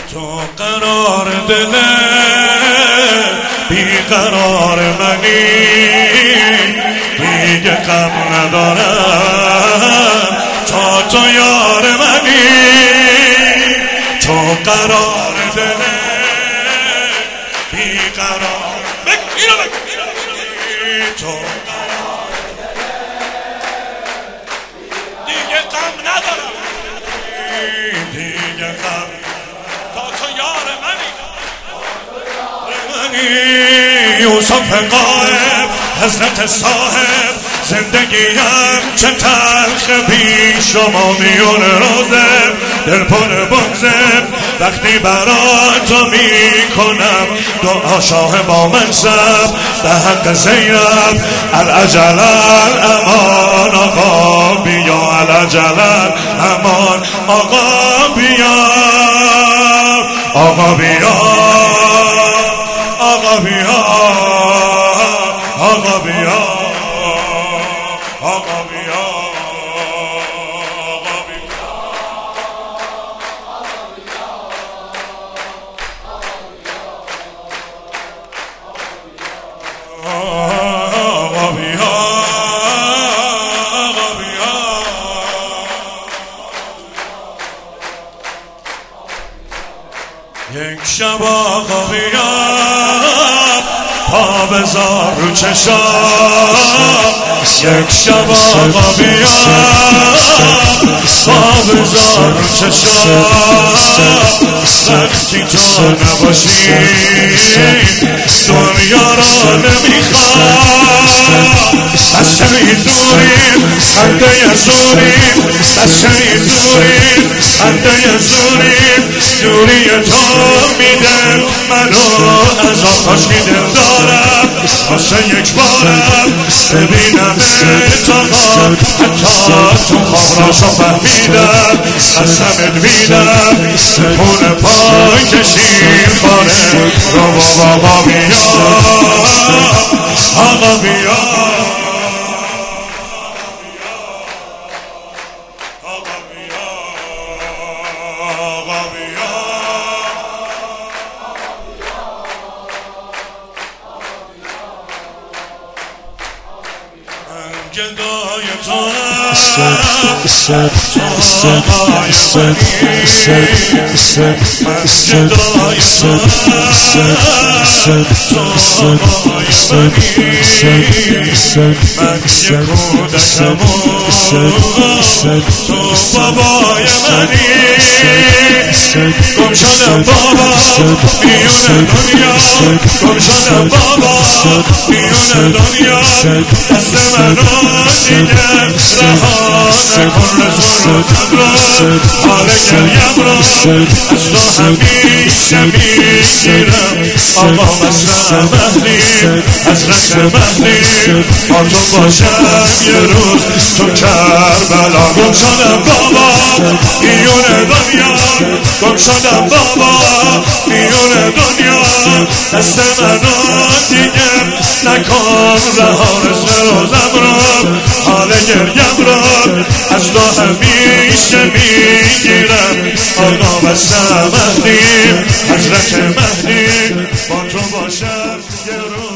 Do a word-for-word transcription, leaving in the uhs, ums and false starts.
تو قرار دل بیقرار منی، دیگه غم ندارم تا تو یار منی. تو قرار دل بیقرار تو دیگه غم ندارم، دیگه غم تا تو یار منی. یوسف قائب حضرت صاحب، زندگیم چه تلخ بی شما میون روزم، دل پر بغزم وقتی برا تو میکنم دعا شاه با منصب به حق زینب. العجل الامان آقا بیا، العجل الامان آقا بیا، آقا بیا، آقا بیا، آقا بیا، آقا بیا، آقا بیا. آقا بیا، آقا بیا. یک شب آقا بیا، پا بذار رو چشام. یک شب آقا بیا، پا بذار رو چشام. وقتی تو نباشی دنیا را نمیخوام. از شهید دوریم خنده زوریم، از شهید دوریم خنده زوریم. دوری تو میدم منو از آتش که دل دارم، واسه یک بارم ببینم تو خواب. حتی تو خواب راشو فهمیدم، قسمت میدم خون پای کشیم باره. رو بابا بیا، آقا بیا، آقا بیا، آقا بیا. من گدای تو هم، تو آقای منی. من گدای تو هم، تو آقای منی. من یه کودکمون، تو بابای منی. گم شدم بابا میون دنیا، گم شدم بابا میون دنیا. دست منو دیگه رها نکن، رسولتم رو حال گریم رو از تو همیشه میگیرم. آقا مثل مهدی، حضرت مهدی با تو باشم یه روز تو کربلا. گم شدم بابا میون دنیا، گم شدم بابا میون دنیا. دست منو دیگه نکن رها، روزم رو حال گریم رو از تو همیشه میگیرم. آقا مثل مهدی، حضرت مهدی با تو باشم یه روز.